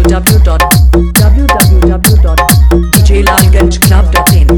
www.djlalganjclub.in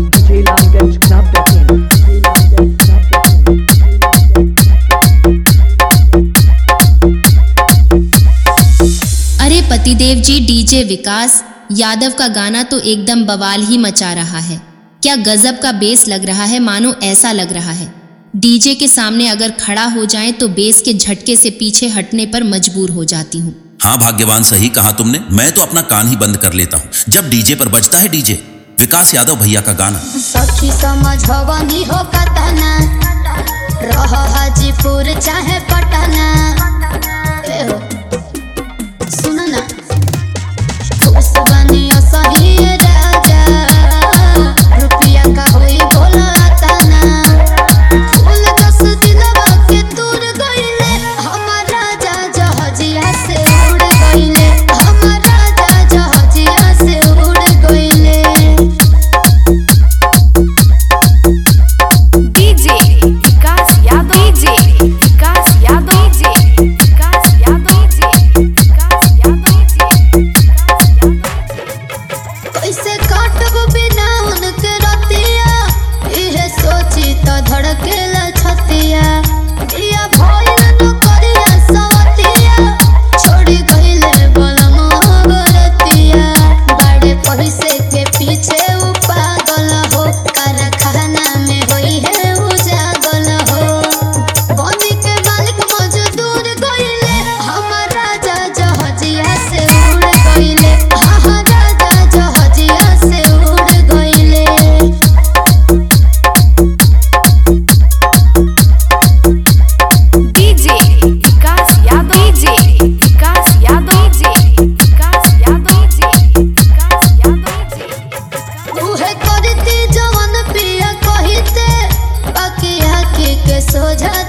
अरे पतिदेव जी, डीजे विकास यादव का गाना तो एकदम बवाल ही मचा रहा है। क्या गजब का बेस लग रहा है, मानो ऐसा लग रहा है डीजे के सामने अगर खड़ा हो जाएं तो बेस के झटके से पीछे हटने पर मजबूर हो जाती हूँ। हाँ भाग्यवान, सही कहा तुमने। मैं तो अपना कान ही बंद कर लेता हूँ जब डीजे पर बजता है डीजे विकास यादव भैया का गाना। सच्ची समझवनी हो कतना रह हाजीपुर चाहे पटना, सुन ना खुश बनियो सही राजा, रुपया का होई बोला तना, फूल 10 दिलवा के दूर गइले, हमर राजा जहाजिया से उड़ गइले, हमर राजा जहाजिया से उड़ गइले। DJ Vikas Yadav, DJ Vikas Yadav, DJ Vikas Yadav, DJ Vikas Yadav, DJ Vikas Yadav. कैसे काटब बिना उनके रतिया, इहे सोची तो धड़केला छतिया, दिया भइल न करिया सवतिया, छोड़ी गइले बलमवा बरतिया, बड़े पैसे के पीछे उ पागल हो, कारखाना में होई है उजागल हो, बनी के मालिक मजदूर गइले, हमर राजा जहाजिया से उड़ गइले, हमर राजा जहाजिया से उड़ गइले। DJ Vikas Yadav, DJ Vikas Yadav, DJ Vikas Yadav, DJ Vikas Yadav, DJ उहे करती जवन पिया कहिते, बाकी आँखी के सोझा